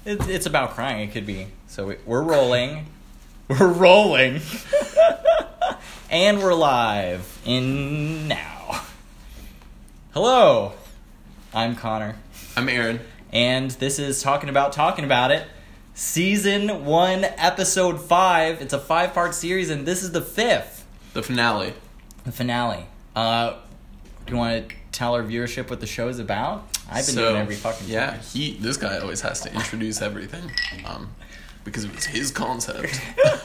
It's about crying. It could be. So we're rolling. We're rolling. And we're live in now. Hello. I'm Connor. I'm Aaron. And this is Talking About It. Season 1, Episode 5. It's a 5-part series, and this is the 5th. The finale. The finale. Do you want to tell our viewership what the show is about? I've been doing every fucking series. This guy always has to introduce everything, because it was his concept.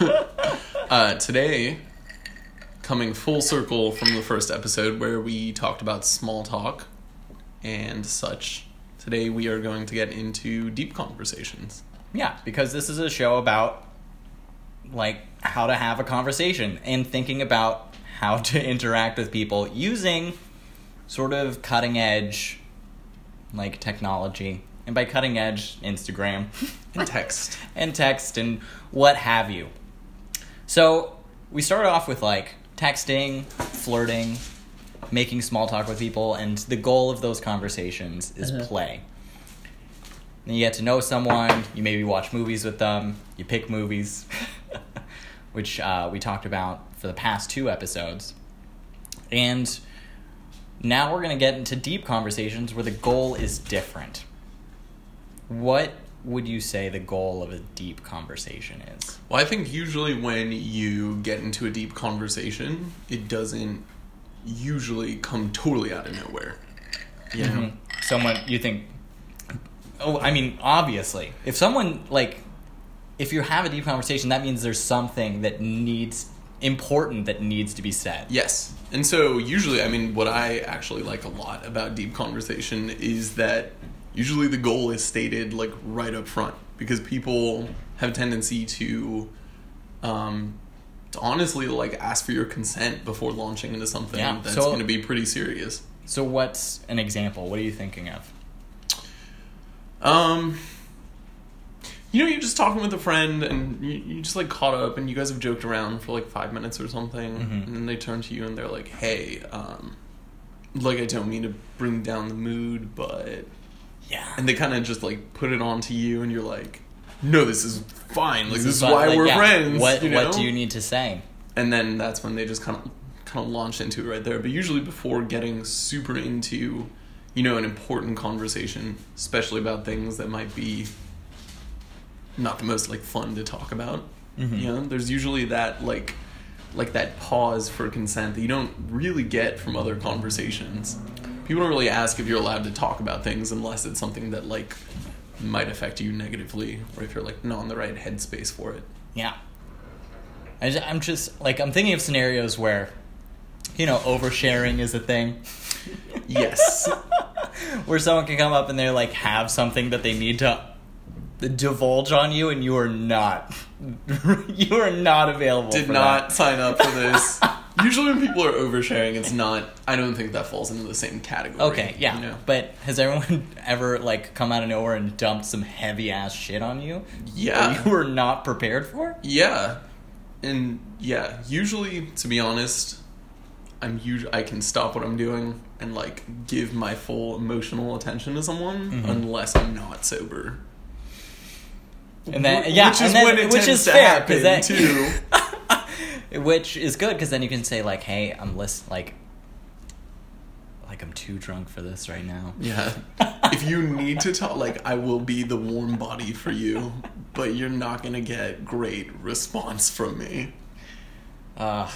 Today, coming full circle from the first episode where we talked about small talk and such, today we are going to get into deep conversations. Yeah, because this is a show about, like, how to have a conversation and thinking about how to interact with people using sort of cutting-edge, like, technology. And by cutting-edge, Instagram. And text. And text and what have you. So, we started off with, like, texting, flirting, making small talk with people, and the goal of those conversations is play. Then you get to know someone, you maybe watch movies with them, you pick movies, which we talked about for the past 2 episodes. And now we're going to get into deep conversations where the goal is different. What would you say the goal of a deep conversation is? Well, I think usually when you get into a deep conversation, it doesn't usually come totally out of nowhere. You know? Someone, you think... Oh, I mean, obviously. If someone, like... If you have a deep conversation, that means there's something that needs to be said. Yes. And so usually, I mean, what I actually like a lot about deep conversation is that usually the goal is stated, like, right up front. Because people have a tendency to honestly, like, ask for your consent before launching into something that's going to be pretty serious. So what's an example? What are you thinking of? You know, you're just talking with a friend and you just, like, caught up and you guys have joked around for, like, 5 minutes or something. And then they turn to you and they're like, hey, like, I don't mean to bring down the mood, but... Yeah. And they kind of just, like, put it on to you and you're like, no, this is fine. Like, this is why we're friends. What you know? What do you need to say? And then that's when they just kind of launch into it right there. But usually before getting super into, you know, an important conversation, especially about things that might be not the most, like, fun to talk about, you know, there's usually that, like that pause for consent that you don't really get from other conversations. People don't really ask if you're allowed to talk about things unless it's something that, like, might affect you negatively, or if you're, like, not in the right headspace for it. Yeah. I'm just, like, I'm thinking of scenarios where, you know, oversharing is a thing. Yes. Where someone can come up and they're, like, have something that they need to divulge on you, and you are not available. Did not sign up for this. Usually when people are oversharing, it's not, I don't think that falls into the same category. Okay, yeah. You know? But has everyone ever, like, come out of nowhere and dumped some heavy ass shit on you? Yeah. That you were not prepared for? Yeah. And yeah, usually, to be honest, I can stop what I'm doing and, like, give my full emotional attention to someone unless I'm not sober. And then, which is fair, because that too. Which is good, because then you can say, like, hey, I'm like I'm too drunk for this right now. Yeah. If you need to talk, like, I will be the warm body for you, but you're not going to get great response from me. I'm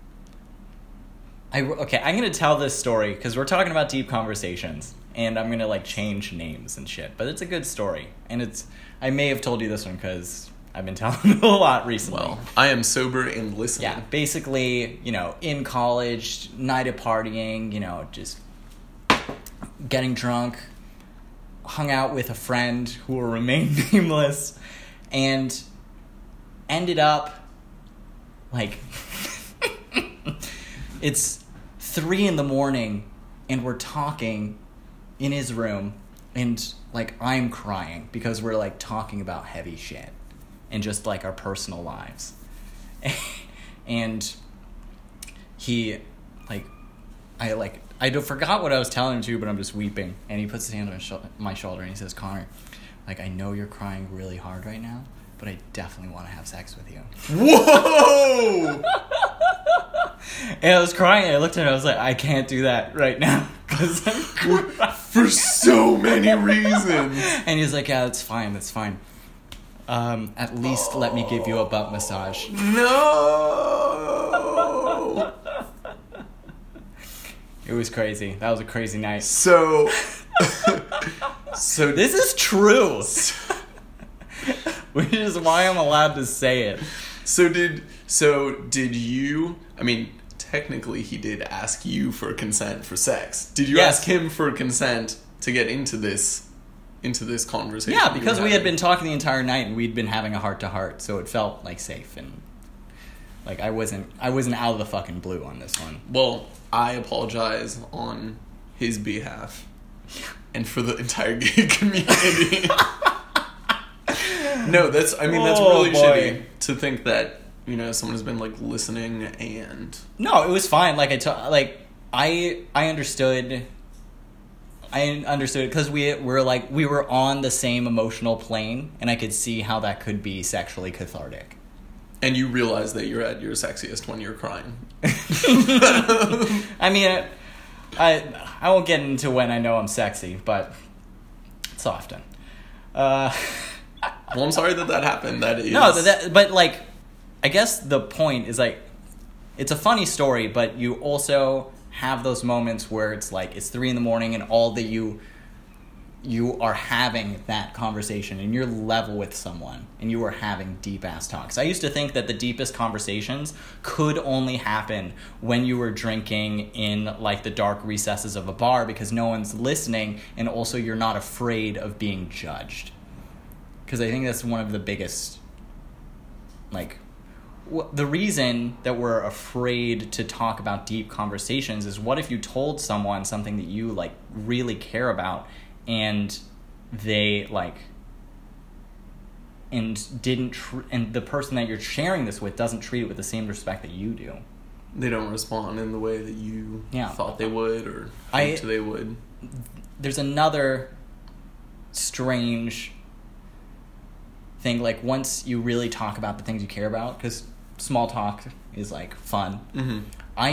going to tell this story, because we're talking about deep conversations, and I'm going to, like, change names and shit, but it's a good story, and I may have told you this one, because I've been telling it a lot recently. Well, I am sober and listening. Yeah, basically, you know, in college, night of partying, you know, just getting drunk, hung out with a friend who will remain nameless, and ended up, like, it's 3 a.m, and we're talking in his room, and, like, I'm crying because we're, like, talking about heavy shit and just, like, our personal lives. And he, like, I forgot what I was telling him to, but I'm just weeping. And he puts his hand on my shoulder and he says, Connor, like, I know you're crying really hard right now, but I definitely want to have sex with you. Whoa! And I was crying, and I looked at her, I was like, I can't do that right now, because I'm crying. For so many reasons. And he's like, yeah, that's fine. At least let me give you a butt massage. No! It was crazy. That was a crazy night. So This is true. Which is why I'm allowed to say it. So did you, I mean, technically he did ask you for consent for sex. Did you Yes. ask him for consent to get into this conversation? Yeah, because we had been talking the entire night and we'd been having a heart-to-heart, so it felt like safe and like I wasn't out of the fucking blue on this one. Well, I apologize on his behalf and for the entire gay community. No, that's really boy. shitty to think that, you know, someone has been like listening and No, it was fine. Like I understood. I understood because we were on the same emotional plane, and I could see how that could be sexually cathartic. and you realize that you're at your sexiest when you're crying. I mean, I won't get into when I know I'm sexy, but it's often. Well, I'm sorry that happened. That is No, but like, I guess the point is like, it's a funny story, but you also have those moments where it's like it's 3 a.m. and all that you are having that conversation and you're level with someone and you are having deep ass talks. I used to think that the deepest conversations could only happen when you were drinking in like the dark recesses of a bar because no one's listening and also you're not afraid of being judged. Because I think that's one of the biggest, like, the reason that we're afraid to talk about deep conversations is what if you told someone something that you, like, really care about and they, like, and the person that you're sharing this with doesn't treat it with the same respect that you do. They don't respond in the way that you Yeah. thought they would or hoped they would. There's another strange thing, like once you really talk about the things you care about, because small talk is like fun. Mm-hmm.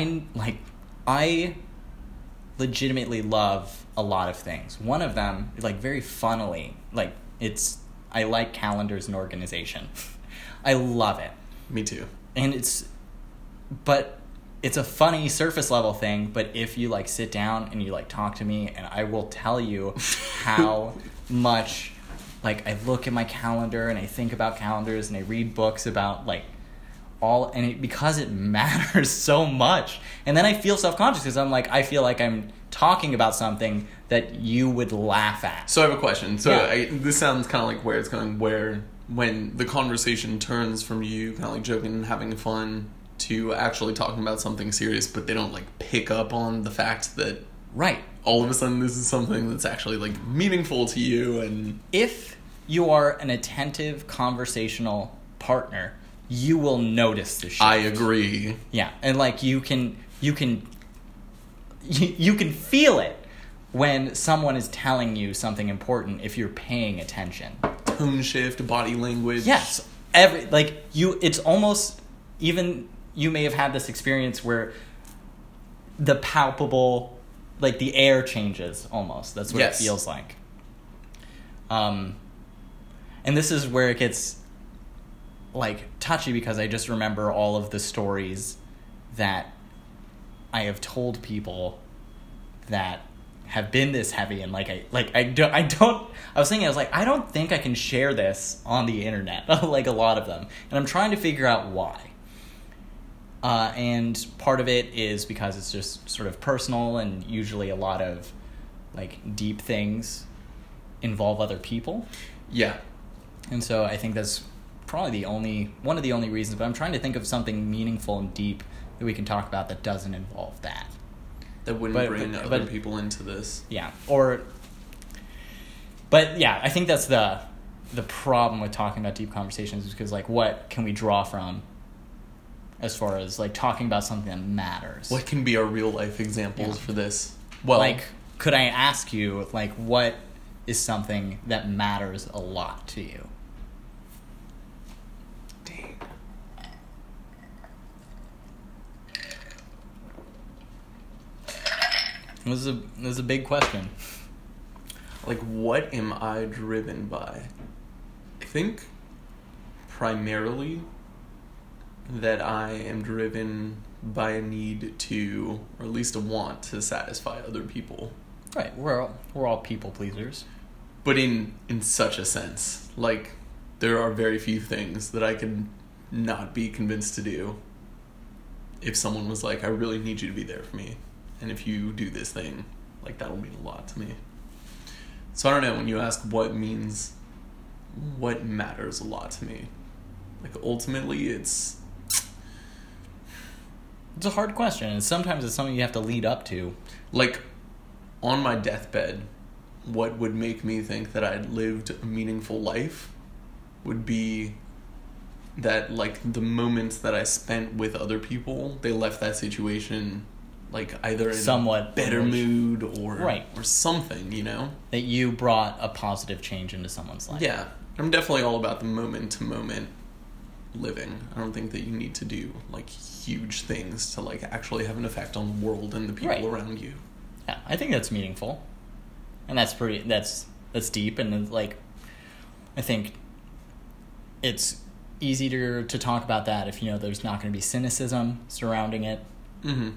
I legitimately love a lot of things. One of them is like very funnily, like I like calendars and organization. I love it. Me too. And it's a funny surface level thing, but if you like sit down and you like talk to me and I will tell you how much like I look at my calendar and I think about calendars and I read books about like because it matters so much. And then I feel self-conscious because I feel like I'm talking about something that you would laugh at. So I have a question. So Yeah. this sounds kind of like where it's going, when the conversation turns from you kind of like joking and having fun to actually talking about something serious, but they don't like pick up on the fact that Right. all of a sudden this is something that's actually like meaningful to you. And If you are an attentive conversational partner, you will notice the shit. I agree. Yeah, and like you can feel it when someone is telling you something important if you're paying attention. Tone shift, body language. Yes, it's almost, even you may have had this experience where the palpable, like the air changes almost. That's what Yes. it feels like. And this is where it gets like touchy because I just remember all of the stories that I have told people that have been this heavy, and I was like, I don't think I can share this on the internet, like a lot of them, and I'm trying to figure out why. And part of it is because it's just sort of personal, and usually a lot of like deep things involve other people. Yeah. And so I think that's probably one of the only reasons, but I'm trying to think of something meaningful and deep that we can talk about that doesn't involve that. That wouldn't bring other people into this. Yeah. But yeah, I think that's the problem with talking about deep conversations is because like what can we draw from as far as like talking about something that matters? What can be our real life examples for this? Well, like, could I ask you like what is something that matters a lot to you? Dang. This is a big question. Like, what am I driven by? I think primarily that I am driven by a need to, or at least a want to satisfy other people. Right, we're all people pleasers. But in such a sense. Like, there are very few things that I could not be convinced to do if someone was like, I really need you to be there for me. And if you do this thing, like, that'll mean a lot to me. So I don't know, when you ask what matters a lot to me, like, ultimately it's a hard question, and sometimes it's something you have to lead up to. like, on my deathbed, what would make me think that I'd lived a meaningful life would be that, like, the moments that I spent with other people, they left that situation, like, either in somewhat a better mood or right. or something, you know? That you brought a positive change into someone's life. Yeah. I'm definitely all about the moment-to-moment living. I don't think that you need to do, like, huge things to, like, actually have an effect on the world and the people Right. around you. Yeah, I think that's meaningful. And that's deep, and, like, I think it's easier to talk about that if you know there's not going to be cynicism surrounding it. Mm-hmm.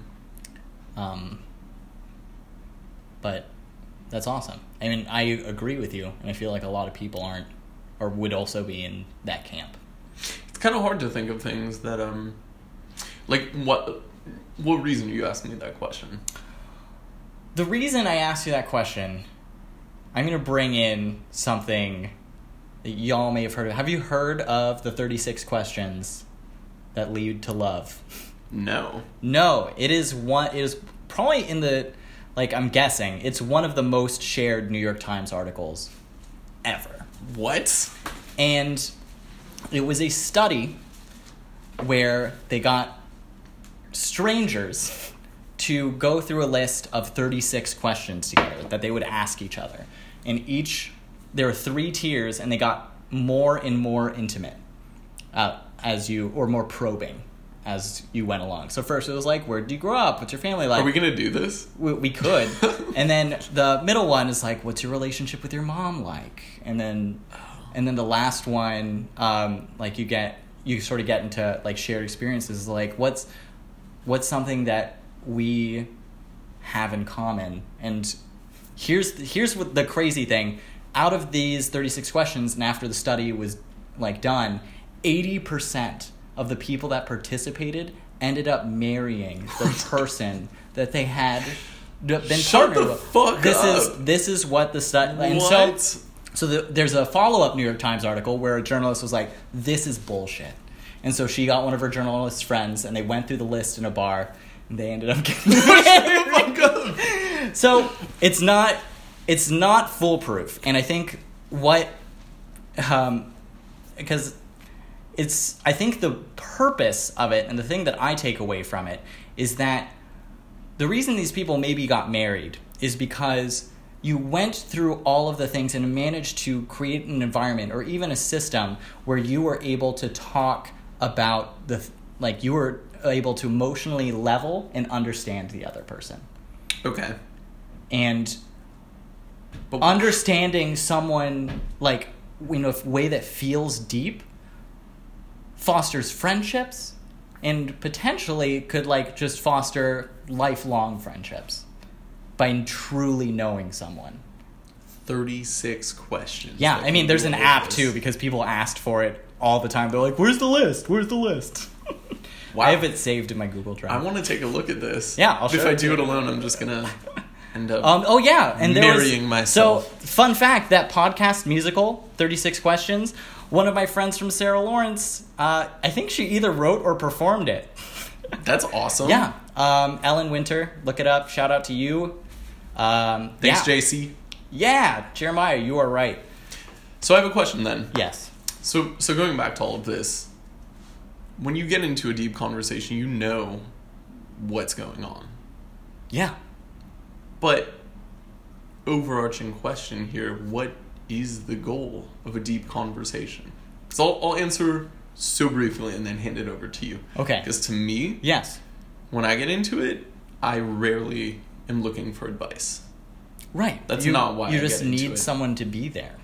But that's awesome. I mean, I agree with you, and I feel like a lot of people aren't, or would also be in that camp. It's kind of hard to think of things that, like, what reason are you asking me that question? The reason I asked you that question, I'm going to bring in something that y'all may have heard of. Have you heard of the 36 questions that lead to love? No. No, it is probably in the, like, I'm guessing, it's one of the most shared New York Times articles ever. What? And it was a study where they got strangers to go through a list of 36 questions together that they would ask each other. And there were 3 tiers, and they got more and more intimate or more probing as you went along. So first it was like, where did you grow up? What's your family like? Are we going to do this? We could. And then the middle one is like, what's your relationship with your mom like? And then the last one, like you sort of get into, like, shared experiences, like what's something that we have in common. And here's what the crazy thing. Out of these 36 questions, and after the study was, like, done, 80% of the people that participated ended up marrying the person that they had been Shut partnered the with. fuck up. This is what the study. And What? So there's a follow-up New York Times article where a journalist was like, "This is bullshit," and so she got one of her journalist friends, and they went through the list in a bar, and they ended up getting married. So it's not foolproof, and I think because I think the purpose of it and the thing that I take away from it is that the reason these people maybe got married is because you went through all of the things and managed to create an environment or even a system where you were able to talk about you were able to emotionally level and understand the other person. Okay. And understanding someone, like, in a way that feels deep fosters friendships and potentially could, like, just foster lifelong friendships by truly knowing someone. 36 questions. Yeah, I mean, there's an app too, because people asked for it all the time. They're like, "Where's the list? Where's the list?" Wow. I have it saved in my Google Drive. I want to take a look at this. Yeah, I'll show If it I to do you. it alone, I'm just gonna end up and marrying myself. So, fun fact, that podcast musical, 36 Questions, one of my friends from Sarah Lawrence, I think she either wrote or performed it. That's awesome. Yeah. Ellen Winter, look it up. Shout out to you. Thanks, JC. Yeah, Jeremiah, you are right. So I have a question then. Yes. So going back to all of this, when you get into a deep conversation, you know what's going on. Yeah. But overarching question here. What is the goal of a deep conversation? So I'll answer so briefly and then hand it over to you. Okay. Because to me, Yes. when I get into it, I rarely am looking for advice. Right. That's not why you I just get into need it. someone to be there.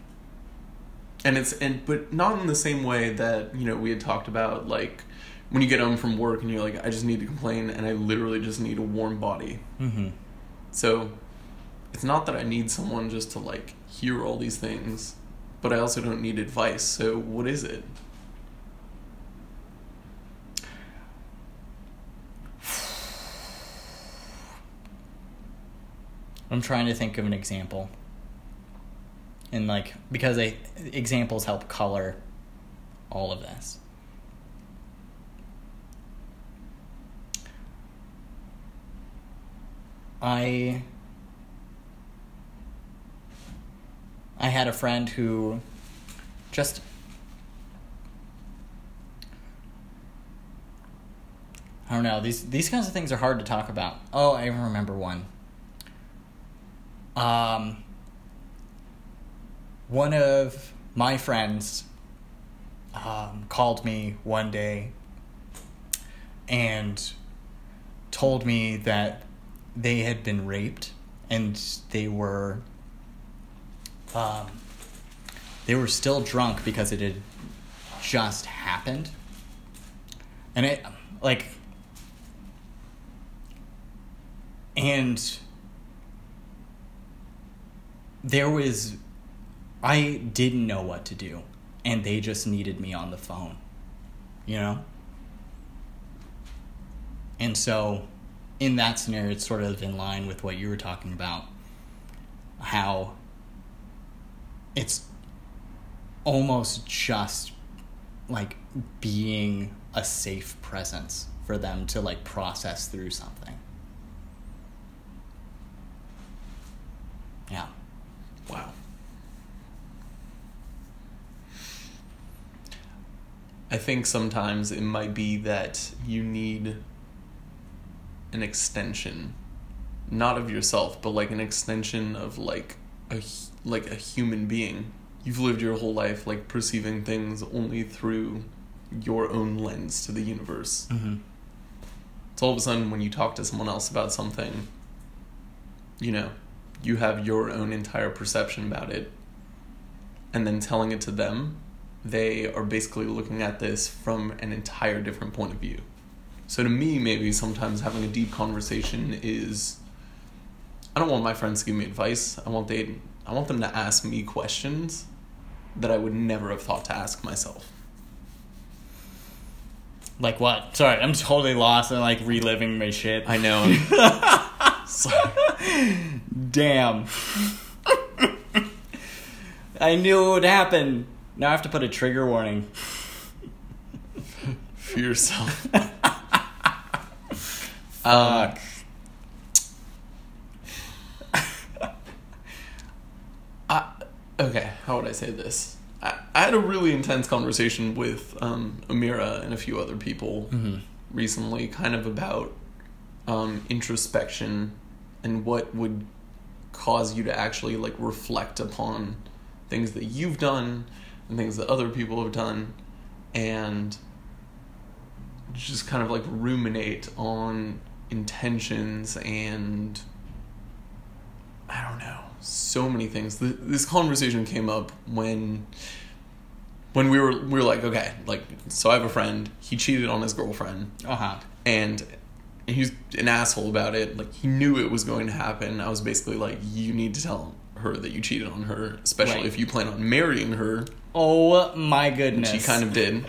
But not in the same way that, we had talked about, like, when you get home from work and you're like, I just need to complain and I literally just need a warm body. Mm-hmm. So it's not that I need someone just to, like, hear all these things, but I also don't need advice. So what is it? I'm trying to think of an example. And, like, because examples help color all of this. I had a friend who just I don't know, these kinds of things are hard to talk about. Oh, I remember one. One of my friends called me one day and told me that they had been raped and they were still drunk because it had just happened. And I didn't know what to do, and they just needed me on the phone, And so, in that scenario, it's sort of in line with what you were talking about, how it's almost just, like, being a safe presence for them to, like, process through something. Yeah. Wow. I think sometimes it might be that you need an extension, not of yourself, but like an extension of like a human being. You've lived your whole life like perceiving things only through your own lens to the universe. Mm-hmm. So all of a sudden when you talk to someone else about something, you have your own entire perception about it, and then telling it to them, they are basically looking at this from an entire different point of view. So to me, maybe sometimes having a deep conversation is, I don't want my friends to give me advice. I want them to ask me questions that I would never have thought to ask myself. Like what? Sorry, I'm totally lost and like reliving my shit. I know. Sorry. Damn. I knew it would happen. Now I have to put a trigger warning. For yourself. Okay, how would I say this? I had a really intense conversation with Amira and a few other people recently, kind of about introspection and what would cause you to actually like reflect upon things that you've done and things that other people have done, and just kind of like ruminate on intentions and I don't know, so many things. This conversation came up when we were like, okay, like, so I have a friend, he cheated on his girlfriend. And he's an asshole about it. Like, he knew it was going to happen. I was basically like, you need to tell her that you cheated on her, especially if you plan on marrying her. Oh my goodness. And she kind of did.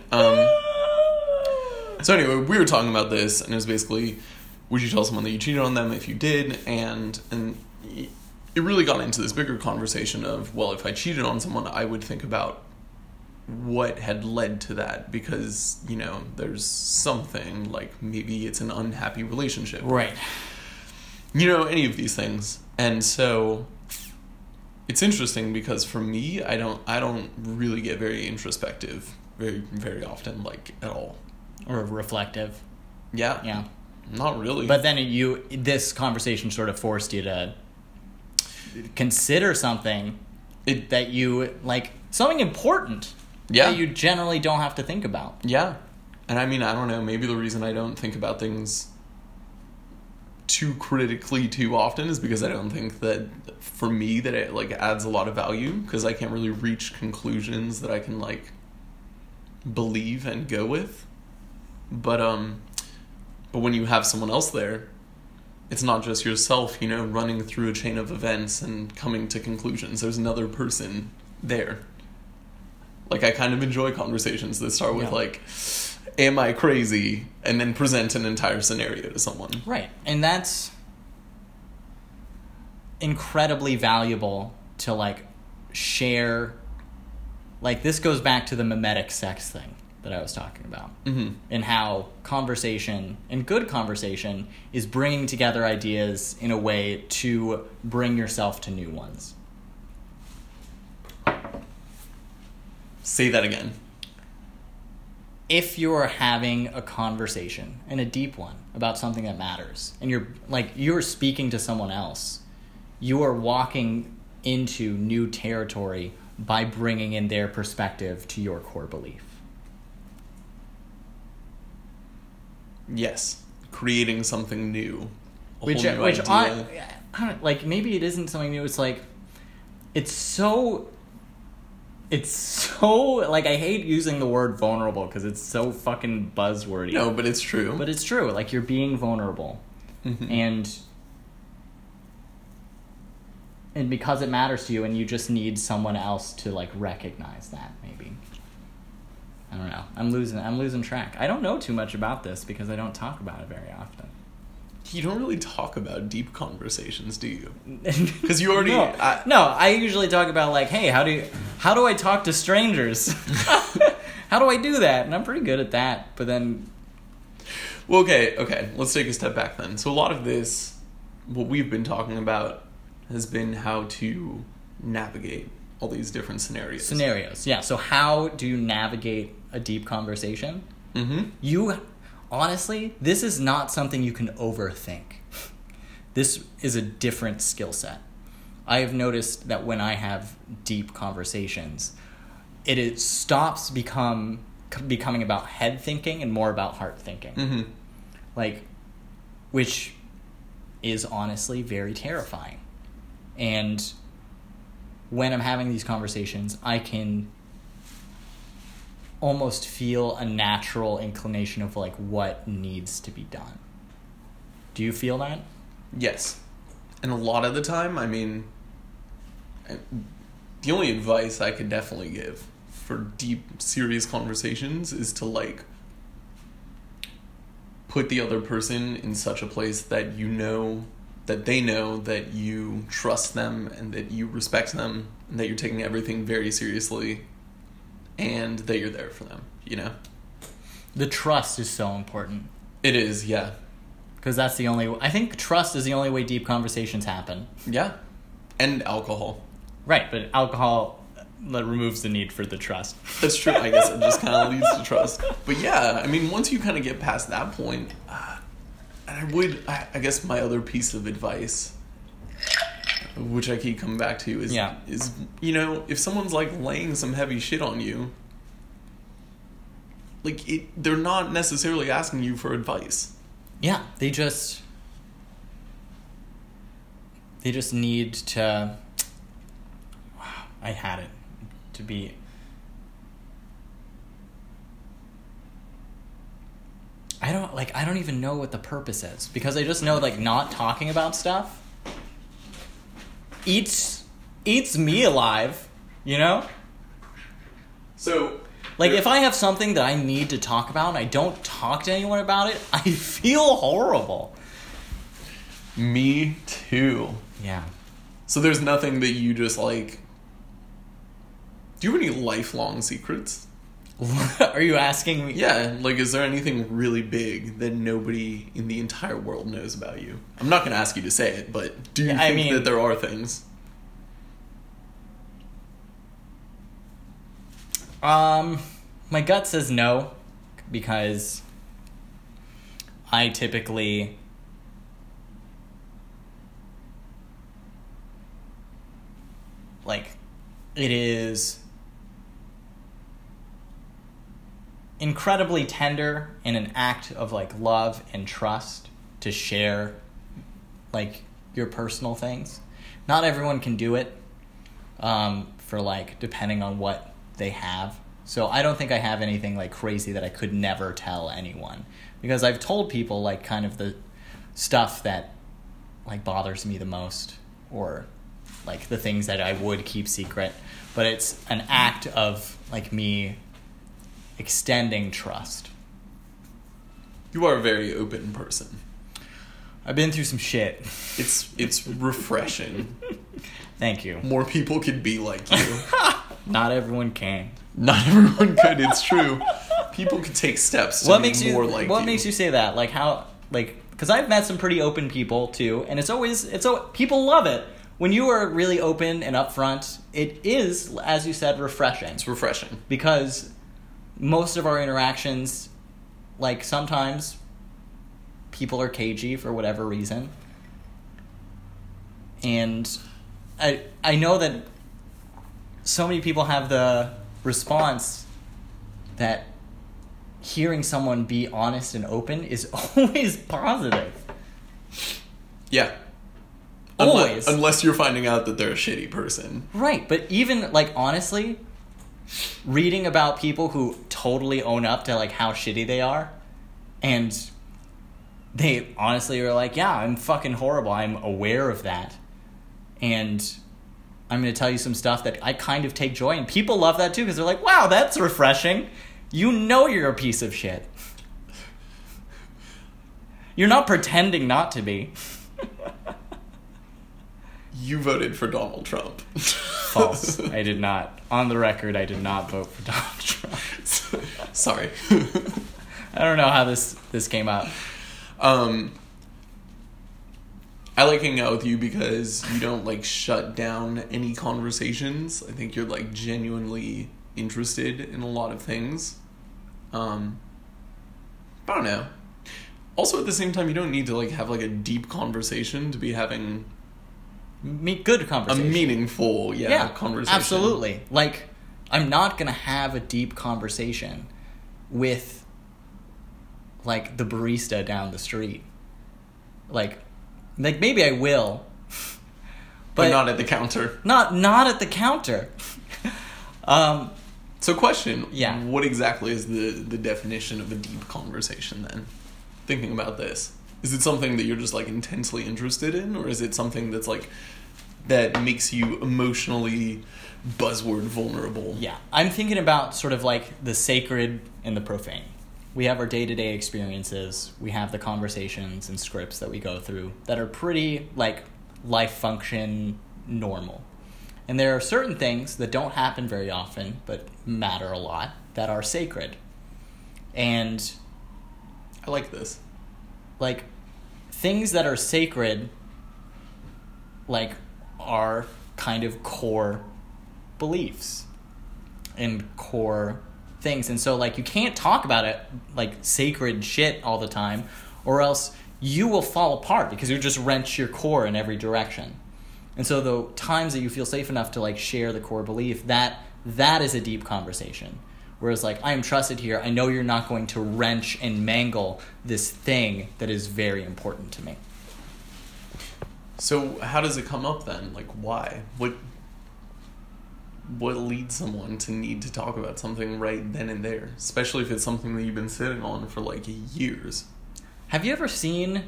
So anyway, we were talking about this, and it was basically, would you tell someone that you cheated on them if you did? And it really got into this bigger conversation of, well, if I cheated on someone, I would think about what had led to that, because, there's something, like, maybe it's an unhappy relationship. Right. Any of these things. And so it's interesting because for me, I don't really get very introspective very, very often, like, at all. Or reflective. Yeah. Yeah. Not really. But then this conversation sort of forced you to consider something that you like, something important Yeah. that you generally don't have to think about. Yeah. And I mean, I don't know, maybe the reason I don't think about things too critically too often is because I don't think that, for me, that it, like, adds a lot of value, because I can't really reach conclusions that I can, like, believe and go with. But when you have someone else there, it's not just yourself, running through a chain of events and coming to conclusions. There's another person there. Like, I kind of enjoy conversations that start with, like, am I crazy? And then present an entire scenario to someone. Right. And that's incredibly valuable to, like, share. Like, this goes back to the mimetic sex thing that I was talking about. Mm-hmm. And how conversation, and good conversation, is bringing together ideas in a way to bring yourself to new ones. Say that again. If you're having a conversation, and a deep one, about something that matters, and you're speaking to someone else, you are walking into new territory by bringing in their perspective to your core belief. Yes. Creating something new. Which I don't, like, maybe it isn't something new. It's like, it's so, like, I hate using the word vulnerable because it's so fucking buzzwordy. No, but it's true. But it's true. Like, you're being vulnerable. Mm-hmm. And because it matters to you, and you just need someone else to, like, recognize that, maybe. I don't know. I'm losing track. I don't know too much about this because I don't talk about it very often. You don't really talk about deep conversations, do you? Because you already... No, I usually talk about, like, hey, how do I talk to strangers? How do I do that? And I'm pretty good at that, but then... Well, okay. Let's take a step back then. So a lot of this, what we've been talking about, has been how to navigate all these different scenarios. Scenarios, yeah. So how do you navigate a deep conversation? Mm-hmm. Honestly, this is not something you can overthink. This is a different skill set. I have noticed that when I have deep conversations, it stops becoming about head thinking and more about heart thinking. Mm-hmm. Like, which is honestly very terrifying. And when I'm having these conversations, I can almost feel a natural inclination of, like, what needs to be done. Do you feel that? Yes. And a lot of the time, I mean, the only advice I could definitely give for deep, serious conversations is to, like, put the other person in such a place that that they know that you trust them and that you respect them and that you're taking everything very seriously and that you're there for them, The trust is so important. It is, yeah. Because that's I think trust is the only way deep conversations happen. Yeah. And alcohol. Right, but alcohol removes the need for the trust. That's true. I guess it just kind of leads to trust. But yeah, I mean, once you kind of get past that point, I guess my other piece of advice, which I keep coming back to, is if someone's, like, laying some heavy shit on you, like, they're not necessarily asking you for advice. Yeah, they just need to... I had it. To be... I don't even know what the purpose is, because I just know, like, not talking about stuff eats me alive, So, like, if I have something that I need to talk about and I don't talk to anyone about it, I feel horrible. Me too. Yeah. So there's nothing that you just, like... Do you have any lifelong secrets? Are you asking me? Yeah, like, is there anything really big that nobody in the entire world knows about you? I'm not going to ask you to say it, but do you think that there are things? My gut says no, because I typically... it is incredibly tender and an act of like love and trust to share like your personal things. Not everyone can do it, for like depending on what they have. So I don't think I have anything like crazy that I could never tell anyone, because I've told people like kind of the stuff that like bothers me the most, or like the things that I would keep secret, but it's an act of like me extending trust. You are a very open person. I've been through some shit. It's refreshing. Thank you. More people could be like you. Not everyone can. Not everyone could, it's true. People could take steps to be more like you. What makes you say that? Like how, like, because I've met some pretty open people too, and people love it. When you are really open and upfront, it is, as you said, refreshing. It's refreshing. Because most of our interactions, like sometimes people are cagey for whatever reason. And I know that so many people have the response that hearing someone be honest and open is always positive. Yeah. Always. Unless you're finding out that they're a shitty person. Right, but even, like, honestly, reading about people who totally own up to, like, how shitty they are, and they honestly are like, yeah, I'm fucking horrible, I'm aware of that, and I'm going to tell you some stuff that I kind of take joy in. People love that, too, because they're like, wow, that's refreshing. You know you're a piece of shit. You're not pretending not to be. You voted for Donald Trump. False. I did not. On the record, I did not vote for Donald Trump. Sorry. I don't know how this came up. I like hanging out with you because you don't, like, shut down any conversations. I think you're, like, genuinely interested in a lot of things. I don't know. Also, at the same time, you don't need to, like, have, like, a deep conversation to be having Good conversation. a meaningful, conversation. Absolutely. Like, I'm not going to have a deep conversation with, like, the barista down the street. Like maybe I will. But not at the counter. Not at the counter. So question. Yeah. What exactly is the definition of a deep conversation then? Thinking about this. Is it something that you're just, like, intensely interested in? Or is it something that's, like, that makes you emotionally buzzword vulnerable? Yeah. I'm thinking about sort of, like, the sacred and the profane. We have our day-to-day experiences. We have the conversations and scripts that we go through that are pretty, like, life function normal. And there are certain things that don't happen very often, but matter a lot, that are sacred. And I like this. Like, things that are sacred, like, are kind of core beliefs and core things. And so, like, you can't talk about it, like, sacred shit all the time, or else you will fall apart because you just wrench your core in every direction. And so the times that you feel safe enough to, like, share the core belief, that is a deep conversation. Whereas, like, I am trusted here. I know you're not going to wrench and mangle this thing that is very important to me. So how does it come up then? Like, why? What leads someone to need to talk about something right then and there? Especially if it's something that you've been sitting on for, like, years. Have you ever seen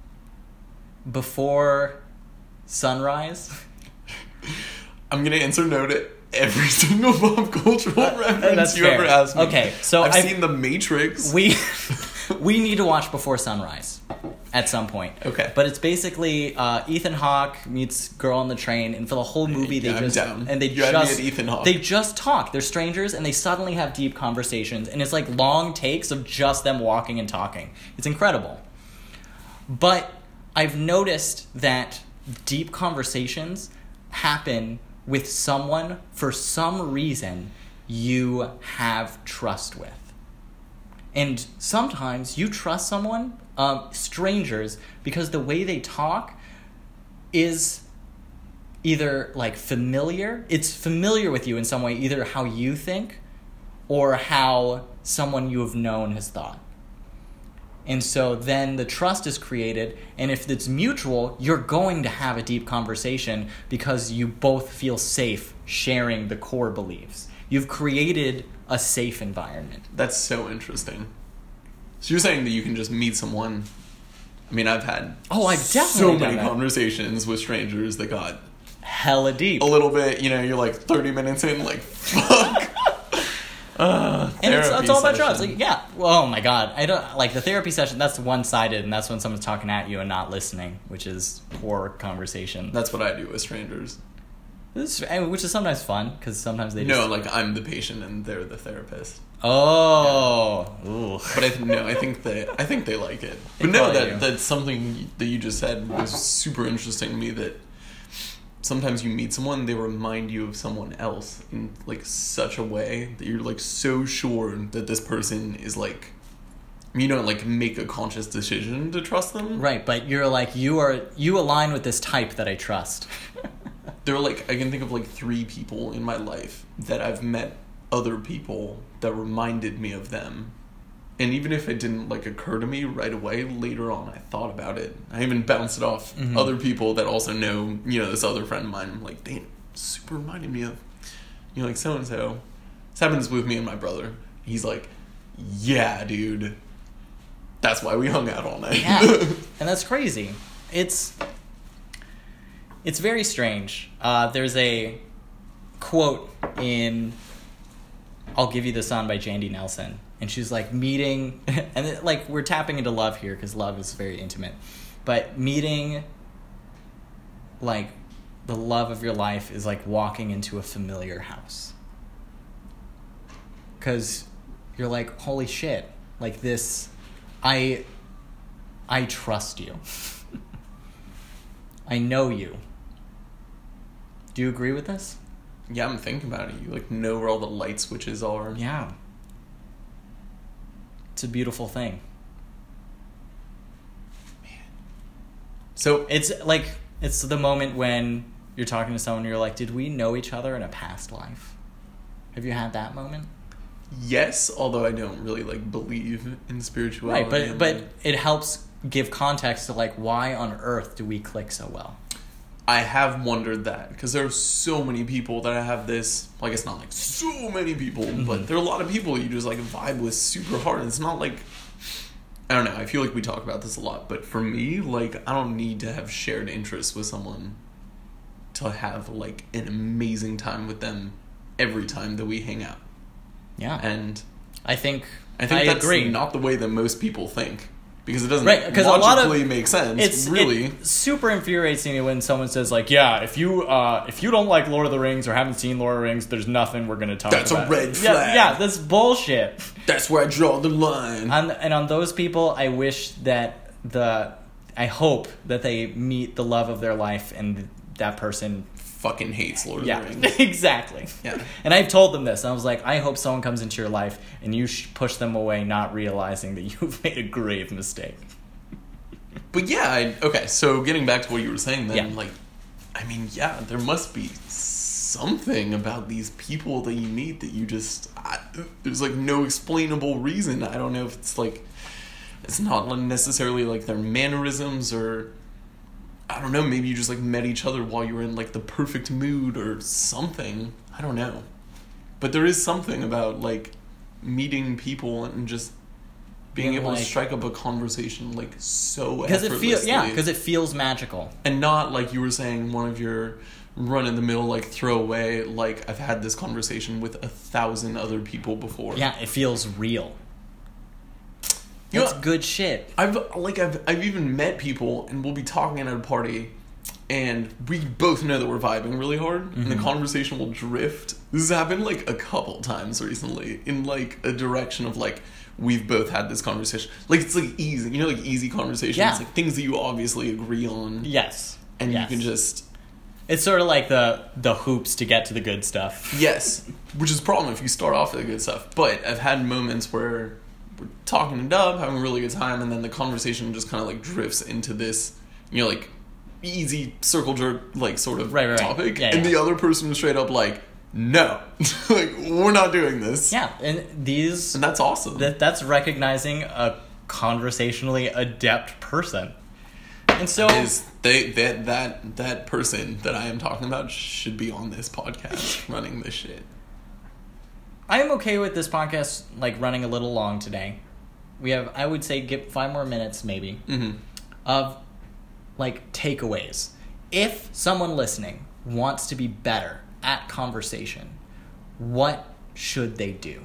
Before Sunrise? I'm going to answer no to every single pop cultural reference you ever asked me. Okay, so I've seen The Matrix. We need to watch Before Sunrise at some point. Okay. But it's basically Ethan Hawke meets girl on the train, and for the whole movie they I'm just down. and they You had just me at Ethan Hawke. they just talk. They're strangers and they suddenly have deep conversations, and it's like long takes of just them walking and talking. It's incredible. But I've noticed that deep conversations happen with someone for some reason you have trust with. And sometimes you trust either like familiar, it's familiar with you in some way, either how you think or how someone you have known has thought. And so then the trust is created, and if it's mutual, you're going to have a deep conversation because you both feel safe sharing the core beliefs. You've created a safe environment. That's so interesting. So you're saying that you can just meet someone. I mean, I've had I've definitely so done many that. Conversations with strangers that got Hella deep. a little bit, you're like 30 minutes in, like, fuck. And it's all about trust. session. Like, yeah. Oh my God. I don't like the therapy session. That's one-sided, and that's when someone's talking at you and not listening, which is poor conversation. That's what I do with strangers. Which is sometimes fun because sometimes they just... No, like, I'm the patient and they're the therapist. Oh. Yeah. Ooh. But I think they like it. They But no, probably do. that's something that you just said was super interesting to me, that sometimes you meet someone, they remind you of someone else in like such a way that you're like so sure that this person is like, you don't like make a conscious decision to trust them. Right, but you're like, you align with this type that I trust. There are like, I can think of like 3 people in my life that I've met other people that reminded me of them. And even if it didn't like occur to me right away, later on I thought about it. I even bounced it off other people that also know, this other friend of mine. I'm like, they super reminded me of, like so-and-so. This happens with me and my brother. He's like, yeah, dude. That's why we hung out all night. Yeah, and that's crazy. It's very strange. There's a quote in I'll Give You the Sun by Jandy Nelson. And she's like meeting, and it, like we're tapping into love here because love is very intimate. But meeting, like, the love of your life is like walking into a familiar house. Because you're like, holy shit, like this, I trust you. I know you. Do you agree with this? Yeah, I'm thinking about it. You like know where all the light switches are. Yeah. It's a beautiful thing. So It's like, it's the moment when you're talking to someone and you're like, did we know each other in a past life? Have you had that moment? yes, although I don't really like believe in spirituality. Right, but it helps give context to like, why on earth do we click so well? I have wondered that because there are so many people that I have this. Like, it's not like so many people, but there are a lot of people you just like vibe with super hard. And it's not like, I don't know. I feel like we talk about this a lot, but for me, like, I don't need to have shared interests with someone to have like an amazing time with them every time that we hang out. Yeah, And I think I that's agree. not the way that most people think, because it doesn't Right, 'cause a lot of- logically make sense. It super infuriates me when someone says like, yeah, if you don't like Lord of the Rings or haven't seen Lord of the Rings, there's nothing we're gonna talk That's a about. red flag. Yeah, that's bullshit. That's where I draw the line. And on those people, I wish that I hope that they meet the love of their life and that person. Fucking hates Lord of Yeah, the Rings. exactly. Yeah. And I've told them this. And I was like, I hope someone comes into your life and you push them away, not realizing that you've made a grave mistake. But yeah, okay, so getting back to what you were saying then, Yeah. like, I mean, yeah, there must be something about these people that you meet that you just, there's like no explainable reason. I don't know if it's like, it's not necessarily like their mannerisms or, I don't know, maybe you just like met each other while you were in like the perfect mood or something. I don't know. But there is something about like meeting people and just being able to strike up a conversation like so effortlessly. Because it feels magical. And not like you were saying one of your run-in-the-mill like throwaway, like I've had this conversation with 1,000 other people before. Yeah, it feels real. You That's know, good shit. I've even met people and we'll be talking at a party and we both know that we're vibing really hard and the conversation will drift. This has happened like a couple times recently in like a direction of like we've both had this conversation. Like it's like easy, like easy conversations, Yeah. like things that you obviously agree on. Yes. And Yes. you can just It's sort of like the hoops to get to the good stuff. yes, which is a problem if you start off with the good stuff. But I've had moments where we're talking it up, having a really good time, and then the conversation just kind of like drifts into this, like easy circle jerk, like, sort of Right. topic. Yeah, and yeah. the other person was straight up like, no. Like, we're not doing this. Yeah, and And that's awesome. that's recognizing a conversationally adept person. And so that person that I am talking about should be on this podcast running this shit. I am okay with this podcast, like, running a little long today. We have, I would say, give 5 more minutes, maybe, of, like, takeaways. If someone listening wants to be better at conversation, what should they do?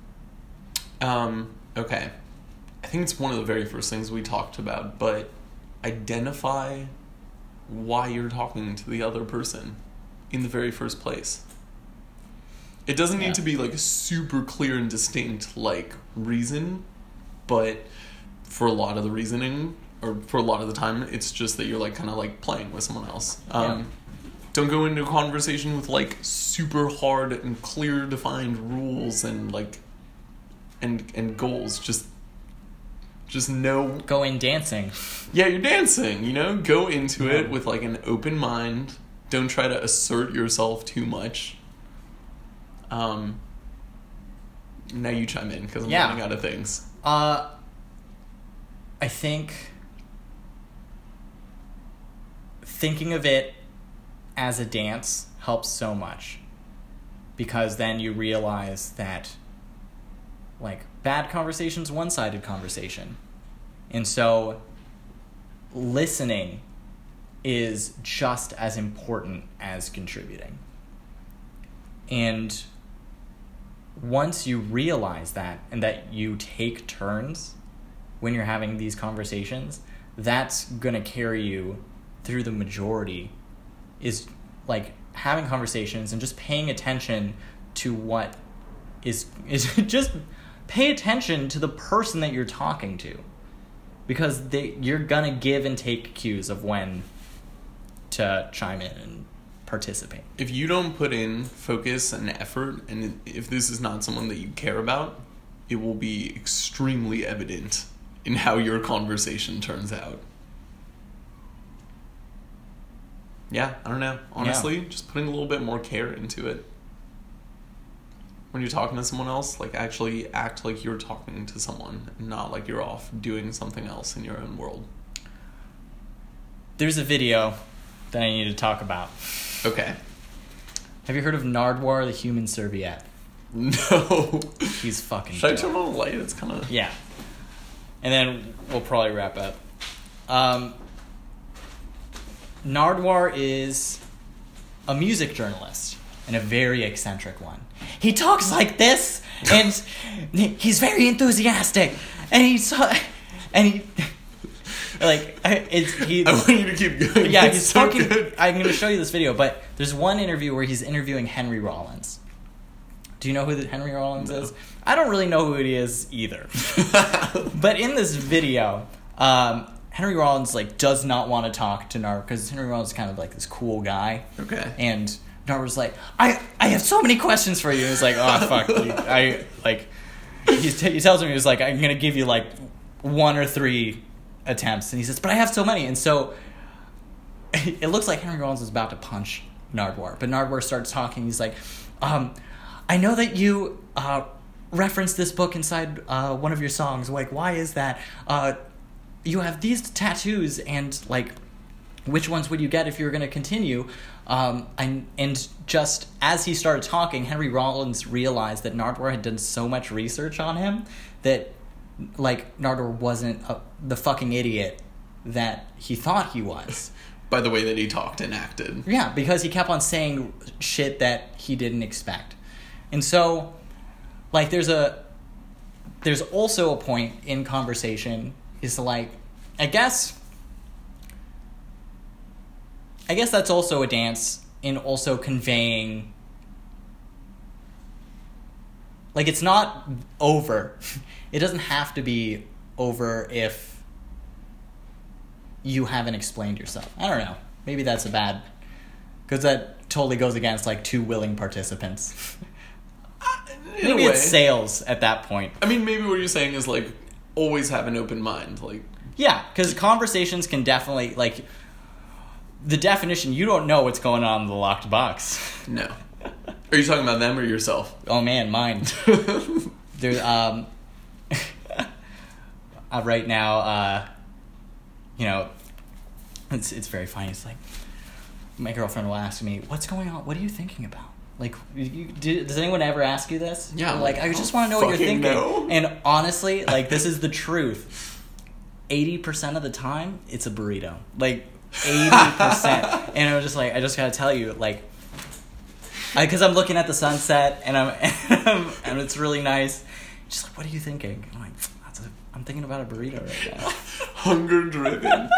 Okay. I think it's one of the very first things we talked about, but identify why you're talking to the other person in the very first place. It doesn't need to be, like, a super clear and distinct, like, reason, but for a lot of the reasoning, or for a lot of the time, it's just that you're, like, kind of, like, playing with someone else. Don't go into a conversation with, like, super hard and clear defined rules and, like, and goals. Just know. Go in dancing. Yeah, you're dancing, you know? Go into it with, like, an open mind. Don't try to assert yourself too much. Now you chime in, because I'm running out of things. I think thinking of it as a dance helps so much, because then you realize that, like, bad conversation's one-sided conversation. And so listening is just as important as contributing. And once you realize that, and that you take turns when you're having these conversations, that's gonna carry you through the majority, is, like, having conversations and just paying attention to what is just pay attention to the person that you're talking to, because you're gonna give and take cues of when to chime in and participate. If you don't put in focus and effort, and if this is not someone that you care about, it will be extremely evident in how your conversation turns out. Yeah, I don't know. Honestly, just putting a little bit more care into it. When you're talking to someone else, like, actually act like you're talking to someone, and not like you're off doing something else in your own world. There's a video that I need to talk about. Okay. Have you heard of Nardwuar the Human Serviette? No. He's fucking Should I dope. turn on the light? It's kind of... Yeah. And then we'll probably wrap up. Nardwuar is a music journalist, and a very eccentric one. He talks like this, and he's very enthusiastic, and he like, I want you to keep going. Yeah, It's he's so fucking good. I'm going to show you this video, but there's one interview where he's interviewing Henry Rollins. Do you know who Henry Rollins is? I don't really know who he is either. But in this video, Henry Rollins, like, does not want to talk to Nardwuar, because Henry Rollins is kind of like this cool guy. Okay. And Nardwuar's like, I have so many questions for you. And he's like, oh, fuck. He tells him, he was like, I'm going to give you, like, 1 or 3 attempts. And he says, but I have so many. And so it looks like Henry Rollins is about to punch Nardwuar. But Nardwuar starts talking. He's like, I know that you referenced this book inside one of your songs. Like, why is that? You have these tattoos, and, like, which ones would you get if you were going to continue? And just as he started talking, Henry Rollins realized that Nardwuar had done so much research on him that, like, Nardwuar wasn't the fucking idiot that he thought he was. By the way that he talked and acted. Yeah, because he kept on saying shit that he didn't expect. And so, like, there's also a point in conversation is, like, I guess that's also a dance in also conveying, like, it's not over. It doesn't have to be over if you haven't explained yourself. I don't know. Maybe that's a bad, because that totally goes against, like, 2 willing participants. Maybe it's sales at that point. I mean, maybe what you're saying is, like, always have an open mind. Like, yeah, because conversations can definitely, like, the definition, you don't know what's going on in the locked box. No. Are you talking about them or yourself? Oh man, mine. There, right now, you know, it's very funny. It's like my girlfriend will ask me, "What's going on? What are you thinking about?" Like, does anyone ever ask you this? Yeah. Like, I just want to know what you're thinking. Know. And honestly, like, this is the truth. 80% of the time, it's a burrito. Like, 80%. And I was just like, I just gotta tell you, like, because I'm looking at the sunset and and it's really nice. Just like, what are you thinking? I'm like, I'm thinking about a burrito right now. Hunger driven.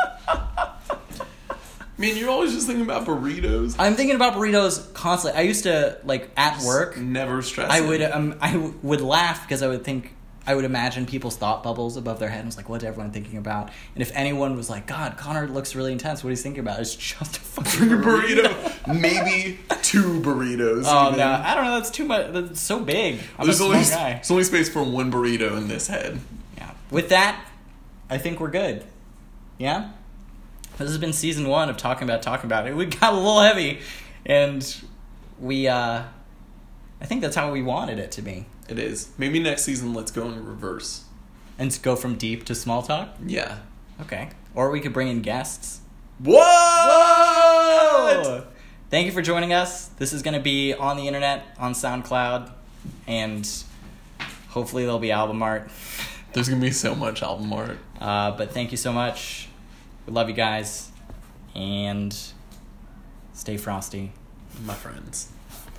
Man, you're always just thinking about burritos. I'm thinking about burritos constantly. I used to, like, at work, never stress. I would laugh because I would imagine people's thought bubbles above their head and was like, what's everyone thinking about? And if anyone was like, God, Connor looks really intense, what he's thinking about is just a fucking burrito. Maybe 2 burritos. Oh, even. no. I don't know. That's too much. That's so big. I'm There's a small guy. There's only space for 1 burrito in this head. Yeah. With that, I think we're good. Yeah? This has been season 1 of Talking About It. We got a little heavy. And I think that's how we wanted it to be. It is. Maybe next season, let's go in reverse. And go from deep to small talk? Yeah. Okay. Or we could bring in guests. What? Whoa! Thank you for joining us. This is going to be on the internet, on SoundCloud, and hopefully there'll be album art. There's going to be so much album art. But thank you so much. We love you guys. And stay frosty. My friends.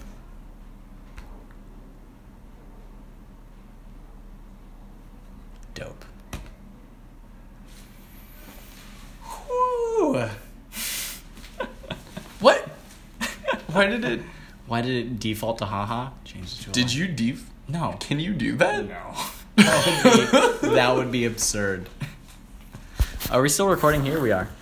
Dope. Whew. What? Why did it default to haha? Change it to Did you No. Can you do that? No. That would be absurd. Are we still recording here? We are.